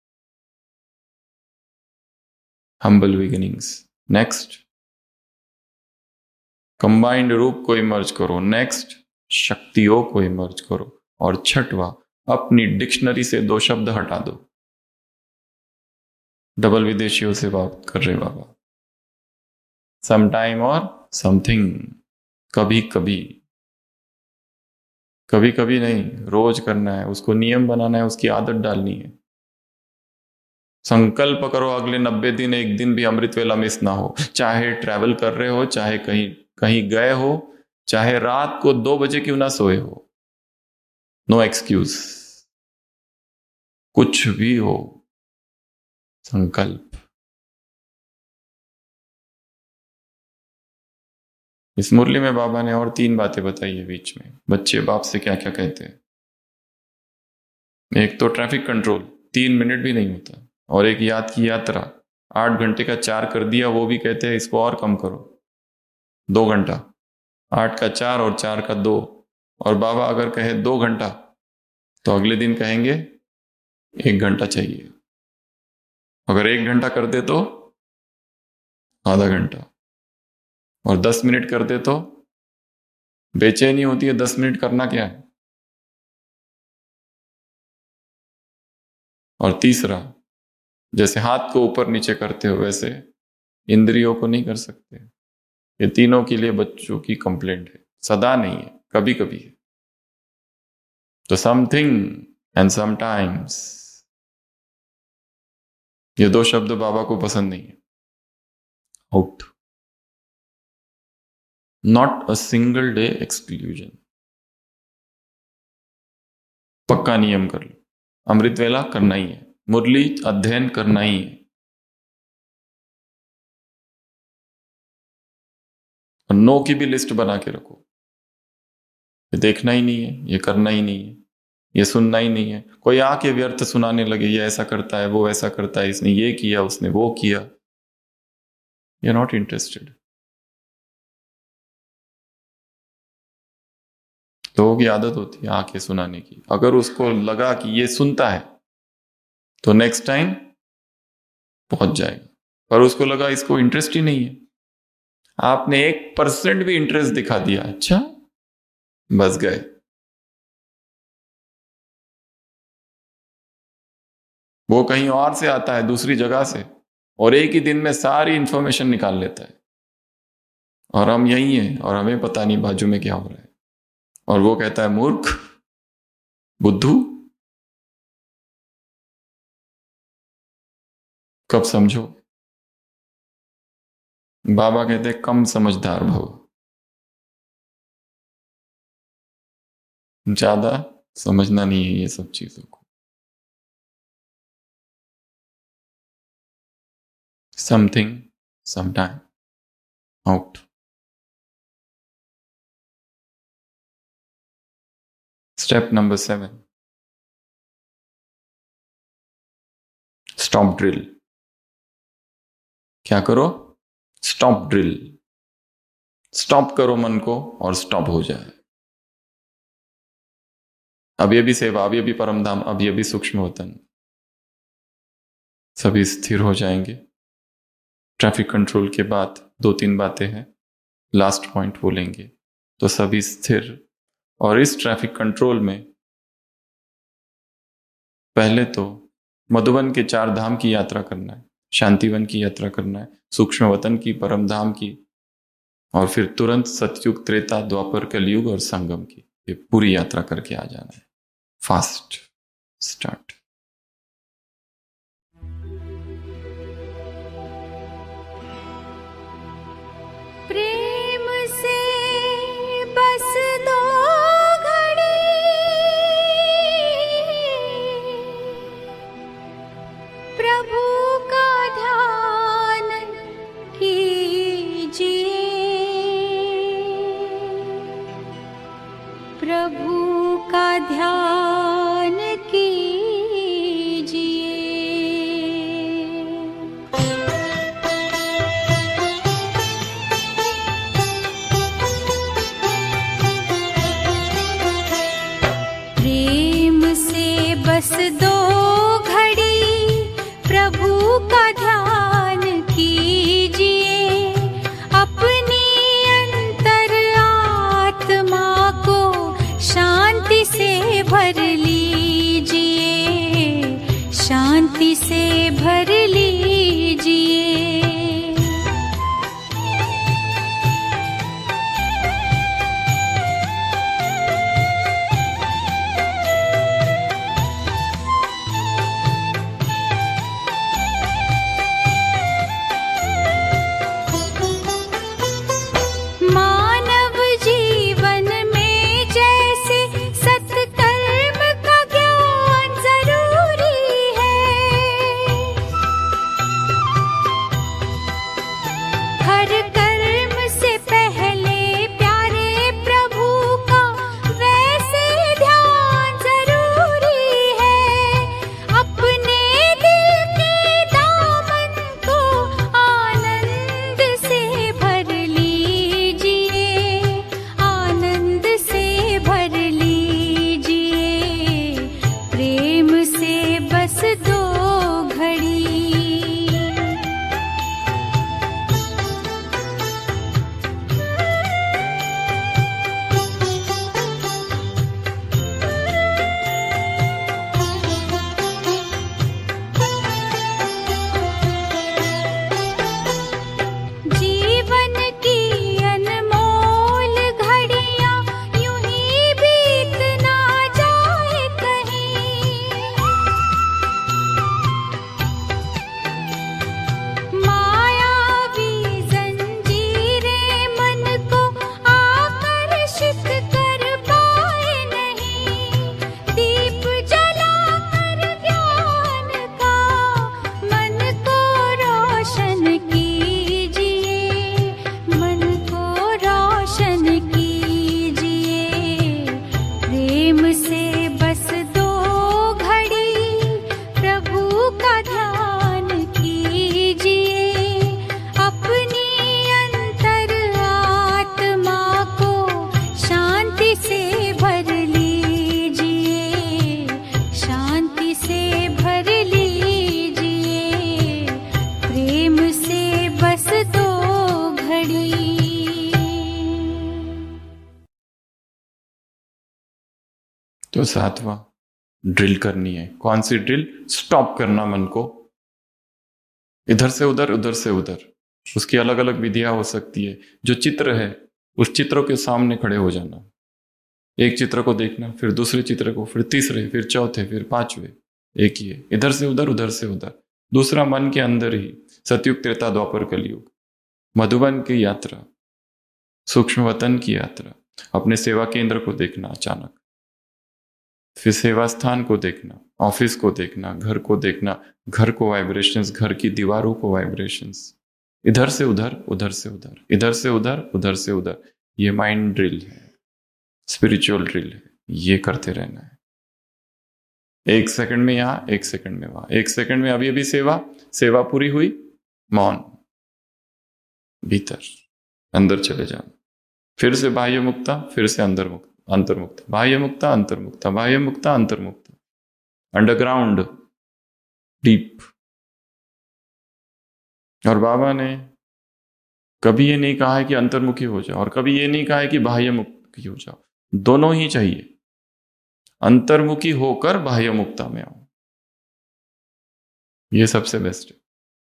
हम्बल बिगिनिंग्स, नेक्स्ट कंबाइंड रूप को इमर्ज करो, नेक्स्ट शक्तियों को इमर्ज करो, और छठवा, अपनी डिक्शनरी से 2 शब्द हटा दो। डबल विदेशियों से बात कर रहे बाबा, समटाइम और समथिंग, कभी कभी, कभी कभी नहीं, रोज करना है, उसको नियम बनाना है, उसकी आदत डालनी है। संकल्प करो अगले 90 दिन एक दिन भी अमृत वेला मिस ना हो, चाहे ट्रैवल कर रहे हो, चाहे कहीं कहीं गए हो, चाहे रात को 2 बजे क्यों ना सोए हो, नो एक्सक्यूज, कुछ भी हो, संकल्प। इस मुरली में बाबा ने और 3 बातें बताई है बीच में, बच्चे बाप से क्या क्या कहते हैं। एक तो ट्रैफिक कंट्रोल, 3 मिनट भी नहीं होता, और एक याद की यात्रा, 8 घंटे का 4 कर दिया, वो भी कहते हैं इसको और कम करो, 2 घंटा, 8 का 4 और 4 का 2, और बाबा अगर कहे 2 घंटा तो अगले दिन कहेंगे 1 घंटा चाहिए। अगर 1 घंटा कर दे तो आधा घंटा, और 10 मिनट कर दे तो बेचैनी होती है 10 मिनट करना क्या है। और तीसरा, जैसे हाथ को ऊपर नीचे करते हो वैसे इंद्रियों को नहीं कर सकते। ये तीनों के लिए बच्चों की कंप्लेंट है, सदा नहीं है, कभी कभी है। तो समथिंग एंड समटाइम्स, ये 2 शब्द बाबा को पसंद नहीं है। Out, not a single day exclusion. पक्का नियम कर लो, अमृत वेला करना ही है, मुरली अध्ययन करना ही है, और नो की भी लिस्ट बना के रखो। ये देखना ही नहीं है, ये करना ही नहीं है, ये सुनना ही नहीं है। कोई आके व्यर्थ सुनाने लगे, ये ऐसा करता है, वो ऐसा करता है, इसने ये किया, उसने वो किया, यू आर नॉट इंटरेस्टेड। लोगों की आदत होती है आके सुनाने की। अगर उसको लगा कि ये सुनता है तो नेक्स्ट टाइम पहुंच जाएगा, पर उसको लगा इसको इंटरेस्ट ही नहीं है, आपने 1% भी इंटरेस्ट दिखा दिया, अच्छा बस गए। वो कहीं और से आता है, दूसरी जगह से, और एक ही दिन में सारी इंफॉर्मेशन निकाल लेता है, और हम यही हैं और हमें पता नहीं बाजू में क्या हो रहा है। और वो कहता है मूर्ख, बुद्धू। कब समझो? बाबा कहते हैं कम समझदार भव, ज्यादा समझना नहीं है ये सब चीजों को। Something sometime, out. Step number 7, stop drill. क्या करो? Stop drill. स्टॉप करो मन को और स्टॉप हो जाए। अभी अभी सेवा, अभी अभी परमधाम, अभी अभी सूक्ष्म वतन, सभी स्थिर हो जाएंगे। ट्रैफिक कंट्रोल के बाद 2-3 बातें हैं, लास्ट पॉइंट बोलेंगे तो सभी स्थिर। और इस ट्रैफिक कंट्रोल में पहले तो मधुबन के 4 धाम की यात्रा करना है, शांतिवन की यात्रा करना है, सूक्ष्म वतन की, परमधाम की, और फिर तुरंत सतयुग, त्रेता, द्वापर, कलयुग और संगम की, ये पूरी यात्रा करके आ जाना है। Fast start. प्रेम से बस 2 घड़ी प्रभु का ध्यान कीजिए, प्रभु का ध्यान कीजिए। प्रेम से बस 2 घड़ी प्रभु का ध्यान कीजिए, अपनी अंतर आत्मा को शांति से भर लीजिए, शांति से भर लीजिए। मानव जीवन में जैसे सत्कर्म का ज्ञान जरूरी है, तो 7वां ड्रिल करनी है। कौन सी ड्रिल? स्टॉप करना मन को, इधर से उधर, उधर से उधर। उसकी अलग अलग विधियां हो सकती है। जो चित्र है उस चित्रों के सामने खड़े हो जाना, एक चित्र को देखना, फिर दूसरे चित्र को, फिर तीसरे, फिर चौथे, फिर पांचवे, एक ही है, इधर से उधर, उधर से उधर। दूसरा, मन के अंदर ही सतयुग, त्रेता, द्वापर, कलयुग, मधुबन की यात्रा, सूक्ष्म वतन की यात्रा, अपने सेवा केंद्र को देखना अचानक, फिर सेवा स्थान को देखना, ऑफिस को देखना, घर को देखना, घर को वाइब्रेशंस, घर की दीवारों को वाइब्रेशंस, इधर से उधर, उधर से उधर, इधर से उधर, उधर से उधर। ये माइंड ड्रिल है, स्पिरिचुअल ड्रिल है। ये करते रहना है। 1 सेकंड में यहां, 1 सेकंड में वहां, 1 सेकंड में अभी अभी सेवा पूरी हुई, मौन, भीतर, अंदर चले जाना, फिर से बाह्य मुक्ता, फिर से अंतर्मुक्त, बाह्य मुक्ता, अंतर्मुक्ता, बाह्य मुक्ता, अंतर्मुक्ता, अंडरग्राउंड, डीप। और बाबा ने कभी ये नहीं कहा है कि अंतर्मुखी हो जाओ, और कभी ये नहीं कहा है कि बाह्य मुक्ति हो जाओ। दोनों ही चाहिए। अंतर्मुखी होकर बाह्य मुक्ता में आओ, ये सबसे बेस्ट है।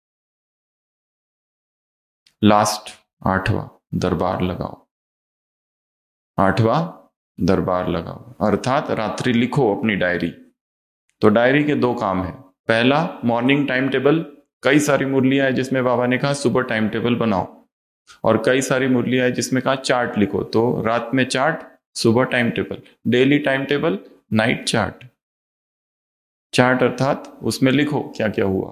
लास्ट 8वां, दरबार लगाओ। 8वां, दरबार लगाओ, अर्थात रात्रि लिखो अपनी डायरी। तो डायरी के 2 काम है। पहला, मॉर्निंग टाइम टेबल। कई सारी मुरलियां है जिसमें बाबा ने कहा सुबह टाइम टेबल बनाओ, और कई सारी मुरलियां है जिसमें कहा चार्ट लिखो। तो रात में चार्ट, सुबह time table, daily time table, night chart. Chart अर्थात उसमें लिखो क्या क्या हुआ।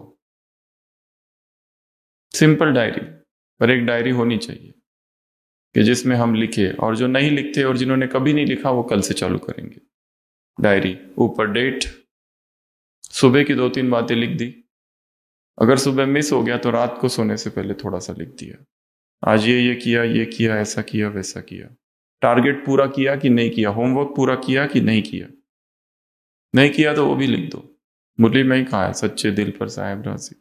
सिंपल डायरी, पर एक डायरी होनी चाहिए कि जिसमें हम लिखे, और जो नहीं लिखते और जिन्होंने कभी नहीं लिखा वो कल से चालू करेंगे। डायरी, ऊपर डेट, सुबह की 2-3 बातें लिख दी। अगर सुबह मिस हो गया तो रात को सोने से पहले थोड़ा सा लिख दिया, आज ये किया, ऐसा किया, वैसा किया। टारगेट पूरा किया कि नहीं किया, होमवर्क पूरा किया कि नहीं किया। नहीं किया तो वो भी लिख दो। मुरली में ही कहा है, सच्चे दिल पर साहेब राजी।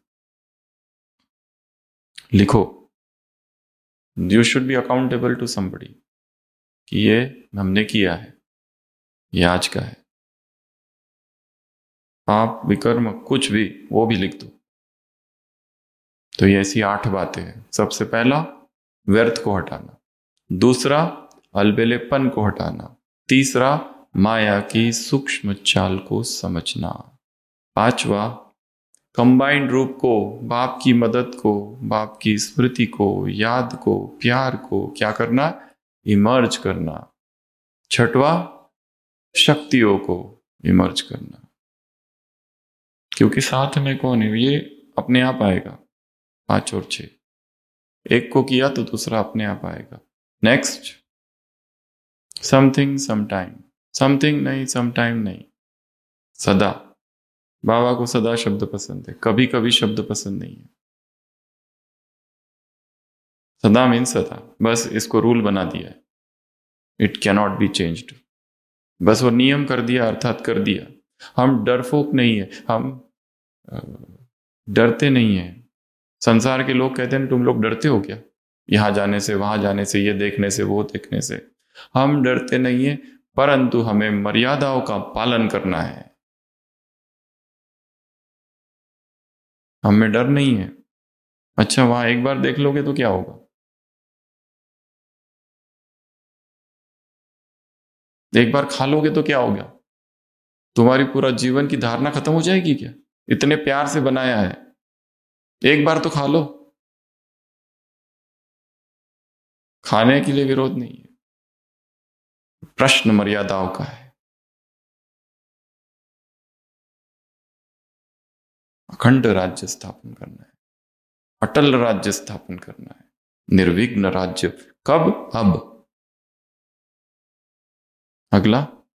लिखो, you should be accountable to somebody, कि ये हमने किया है, ये आज का है। पाप विकर्म कुछ भी, वो भी लिख दो। तो ये ऐसी 8 बातें हैं। सबसे पहला, व्यर्थ को हटाना। दूसरा, अलबेलेपन को हटाना। तीसरा, माया की सूक्ष्म चाल को समझना। 5वां, कंबाइंड रूप को, बाप की मदद को, बाप की स्मृति को, याद को, प्यार को क्या करना? इमर्ज करना। 6वां, शक्तियों को इमर्ज करना, क्योंकि साथ में कौन है, ये अपने आप आएगा। 5 और 6, एक को किया तो दूसरा अपने आप आएगा। नेक्स्ट, समथिंग समटाइम, समथिंग नहीं, समटाइम नहीं, सदा। बाबा को सदा शब्द पसंद है, कभी कभी शब्द पसंद नहीं है। सदा मीन सदा, बस इसको रूल बना दिया है, इट कैनॉट बी चेंज्ड। बस वो नियम कर दिया, अर्थात कर दिया। हम डरपोक नहीं है, हम डरते नहीं है। संसार के लोग कहते हैं तुम लोग डरते हो क्या, यहां जाने से, वहां जाने से, ये देखने से, वो देखने से। हम डरते नहीं है, परंतु हमें मर्यादाओं का पालन करना है। हमें डर नहीं है। अच्छा, वहां एक बार देख लोगे तो क्या होगा? एक बार खा लोगे तो क्या होगा? तुम्हारी पूरा जीवन की धारणा खत्म हो जाएगी क्या? इतने प्यार से बनाया है, एक बार तो खा लो। खाने के लिए विरोध नहीं है, प्रश्न मर्यादाओं का है। अखंड राज्य स्थापन करना है, अटल राज्य स्थापन करना है, निर्विघ्न राज्य। कब? अब। अगला,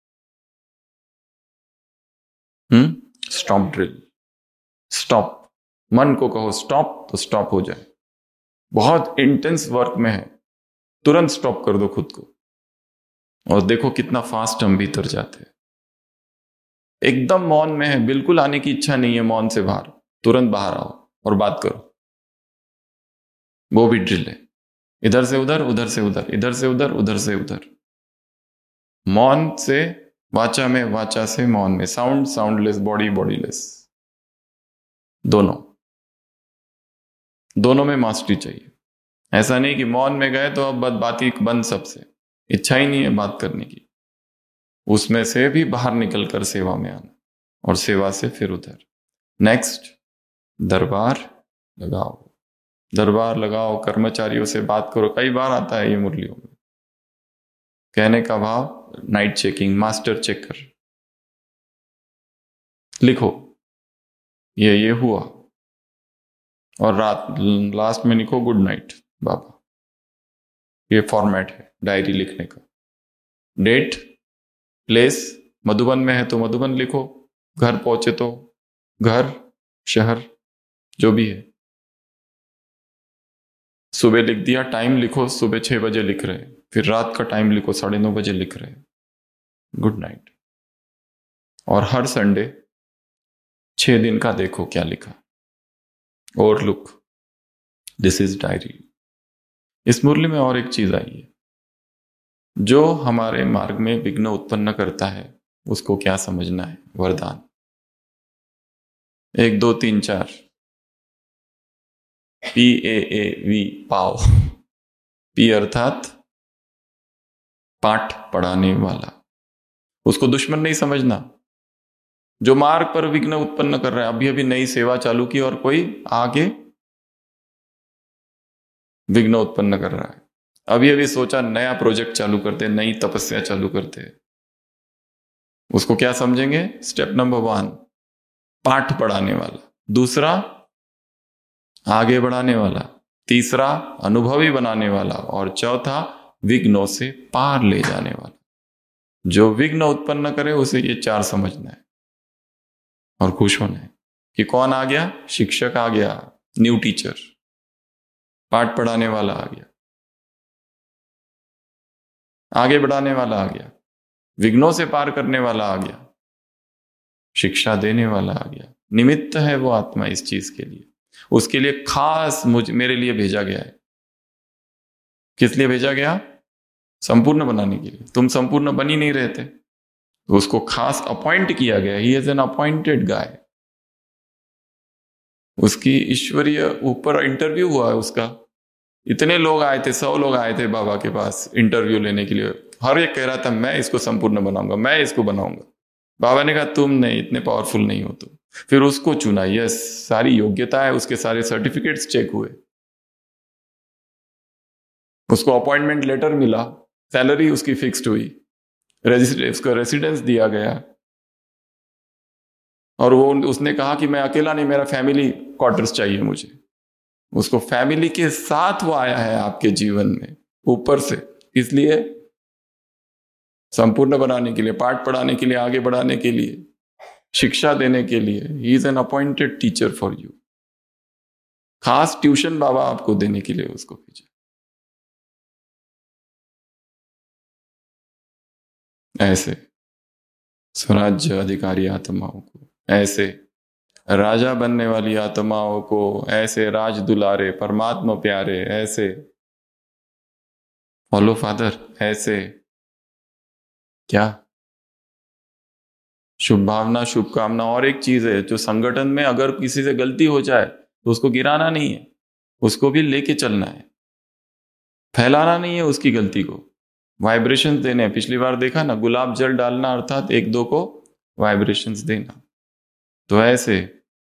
स्टॉप ड्रिल। स्टॉप, मन को कहो स्टॉप तो स्टॉप हो जाए। बहुत इंटेंस वर्क में है, तुरंत स्टॉप कर दो खुद को, और देखो कितना फास्ट हम भीतर जाते हैं। एकदम मौन में है, बिल्कुल आने की इच्छा नहीं है मौन से बाहर, तुरंत बाहर आओ और बात करो। वो भी ड्रिल है, इधर से उधर, उधर से उधर, इधर से उधर, उधर से उधर। मौन से वाचा में, वाचा से मौन में, साउंड साउंडलेस, बॉडी बॉडीलेस, दोनों में मास्टरी चाहिए। ऐसा नहीं कि मौन में गए तो अब बात ही बंद, सबसे इच्छा ही नहीं है बात करने की, उसमें से भी बाहर निकलकर सेवा में आना, और सेवा से फिर उधर। नेक्स्ट, दरबार लगाओ, दरबार लगाओ, कर्मचारियों से बात करो। कई बार आता है ये मुरलियों में, कहने का भाव नाइट चेकिंग, मास्टर चेकर, लिखो ये हुआ, और रात लास्ट में लिखो गुड नाइट बाबा। ये फॉर्मेट है डायरी लिखने का। डेट, प्लेस, मधुबन में है तो मधुबन लिखो, घर पहुंचे तो घर, शहर, जो भी है। सुबह लिख दिया, टाइम लिखो, सुबह 6 बजे लिख रहे हैं, फिर रात का टाइम लिखो, 9:30 बजे लिख रहे हैं, गुड नाइट। और हर संडे 6 दिन का देखो क्या लिखा, और लुक, दिस इज डायरी। इस मुरली में और एक चीज आई है, जो हमारे मार्ग में विघ्न उत्पन्न करता है उसको क्या समझना है। वरदान 1 2 3 4, PAAV, पाव, पी अर्थात पाठ पढ़ाने वाला। उसको दुश्मन नहीं समझना, जो मार्ग पर विघ्न उत्पन्न कर रहा है। अभी अभी नई सेवा चालू की और कोई आगे विघ्न उत्पन्न कर रहा है, अभी अभी सोचा नया प्रोजेक्ट चालू करते, नई तपस्या चालू करते, उसको क्या समझेंगे। स्टेप नंबर 1, पाठ पढ़ाने वाला। दूसरा, आगे बढ़ाने वाला। तीसरा, अनुभवी बनाने वाला। और चौथा, विघ्नों से पार ले जाने वाला। जो विघ्न उत्पन्न करे उसे ये 4 समझना है और खुश होना है कि कौन आ गया, शिक्षक आ गया, न्यू टीचर, पाठ पढ़ाने वाला आ गया, आगे बढ़ाने वाला आ गया, विघ्नों से पार करने वाला आ गया, शिक्षा देने वाला आ गया। निमित्त है वो आत्मा इस चीज के लिए, उसके लिए खास मेरे लिए भेजा गया है। किस लिए भेजा गया? संपूर्ण बनाने के लिए। तुम संपूर्ण बन ही नहीं रहे थे, तो उसको खास अपॉइंट किया गया। He is an appointed guy. उसकी ईश्वरीय ऊपर इंटरव्यू हुआ है उसका। इतने लोग आए थे, 100 लोग आए थे बाबा के पास इंटरव्यू लेने के लिए। हर एक कह रहा था मैं इसको संपूर्ण बनाऊंगा, मैं इसको बनाऊंगा। बाबा ने कहा तुम नहीं, इतने पावरफुल नहीं हो तुम। फिर उसको चुना, यस, सारी योग्यता है, उसके सारे सर्टिफिकेट्स चेक हुए, उसको अपॉइंटमेंट लेटर मिला, सैलरी उसकी फिक्स्ड हुई, उसको रेसिडेंस दिया गया, और वो उसने कहा कि मैं अकेला नहीं, मेरा फैमिली क्वार्टर्स चाहिए मुझे। उसको फैमिली के साथ वो आया है आपके जीवन में ऊपर से, इसलिए संपूर्ण बनाने के लिए, पाठ पढ़ाने के लिए, आगे बढ़ाने के लिए, शिक्षा देने के लिए। He is an appointed teacher for you. खास ट्यूशन बाबा आपको देने के लिए उसको भेजा। ऐसे स्वराज्य अधिकारी आत्माओं को, ऐसे राजा बनने वाली आत्माओं को, ऐसे राज दुलारे परमात्मा प्यारे, ऐसे फॉलो फादर, ऐसे क्या शुभ भावना, शुभकामना। और एक चीज है, जो संगठन में अगर किसी से गलती हो जाए तो उसको गिराना नहीं है, उसको भी लेके चलना है, फैलाना नहीं है उसकी गलती को, वाइब्रेशंस देने हैं। पिछली बार देखा ना, गुलाब जल डालना अर्थात 1-2 को वाइब्रेशंस देना। तो ऐसे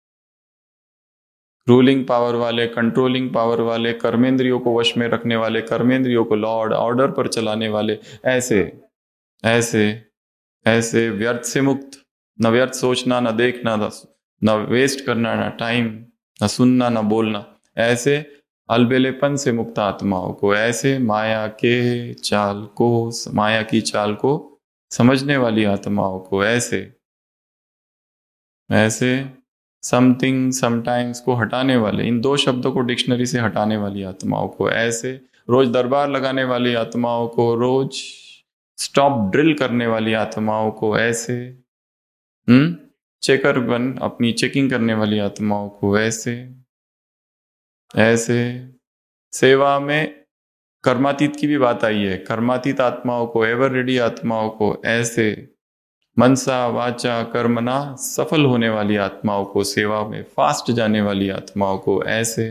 रूलिंग पावर वाले, कंट्रोलिंग पावर वाले, कर्मेंद्रियों को वश में रखने वाले, कर्मेंद्रियों को लॉर्ड ऑर्डर पर चलाने वाले, ऐसे ऐसे ऐसे व्यर्थ से मुक्त, न व्यर्थ सोचना, न देखना, न वेस्ट करना, न टाइम, न सुनना, न बोलना, ऐसे अलबेलेपन से मुक्त आत्माओं को, ऐसे माया के चाल को, माया की चाल को समझने वाली आत्माओं को, ऐसे ऐसे समथिंग समटाइम्स को हटाने वाले, इन 2 शब्दों को डिक्शनरी से हटाने वाली आत्माओं को, ऐसे रोज दरबार लगाने वाली आत्माओं को, रोज स्टॉप ड्रिल करने वाली आत्माओं को, ऐसे चेकर बन अपनी चेकिंग करने वाली आत्माओं को, ऐसे ऐसे सेवा में कर्मातीत की भी बात आई है, कर्मातीत आत्माओं को, एवर रेडी आत्माओं को, ऐसे मनसा वाचा कर्मणा सफल होने वाली आत्माओं को, सेवा में फास्ट जाने वाली आत्माओं को ऐसे,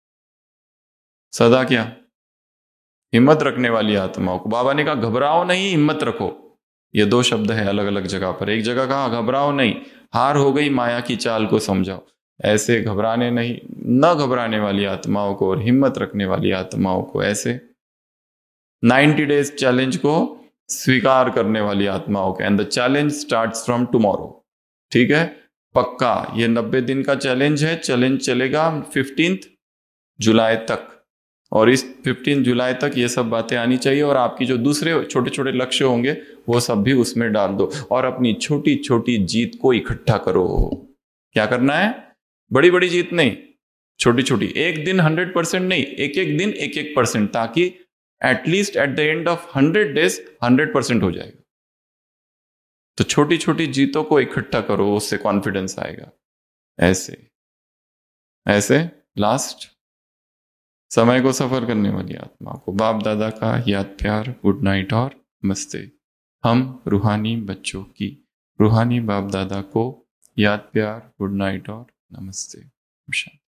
सदा क्या, हिम्मत रखने वाली आत्माओं को। बाबा ने कहा घबराओ नहीं, हिम्मत रखो। ये दो शब्द है अलग अलग जगह पर। एक जगह कहा घबराओ नहीं, हार हो गई माया की चाल को समझाओ। ऐसे घबराने नहीं, न घबराने वाली आत्माओं को और हिम्मत रखने वाली आत्माओं को ऐसे, 90 डेज चैलेंज को स्वीकार करने वाली आत्माओं के। And the challenge starts from tomorrow. ठीक है, पक्का ये 90 दिन का चैलेंज है। चैलेंज चलेगा 15 जुलाई तक, और इस 15 जुलाई तक ये सब बातें आनी चाहिए। और आपकी जो दूसरे छोटे छोटे लक्ष्य होंगे वो सब भी उसमें डाल दो, और अपनी छोटी छोटी जीत को इकट्ठा करो। क्या करना है? बड़ी बड़ी जीत नहीं, छोटी छोटी। एक दिन 100% नहीं, एक एक दिन 1-1%, ताकि at least at the end of 100 days 100% हो जाएगा। तो छोटी छोटी जीतों को इकट्ठा करो, उससे कॉन्फिडेंस आएगा। ऐसे ऐसे लास्ट समय को सफर करने वाली आत्मा को बाप दादा का याद प्यार, गुड नाइट और नमस्ते। हम रूहानी बच्चों की रूहानी बाप दादा को याद प्यार, गुड नाइट और नमस्ते।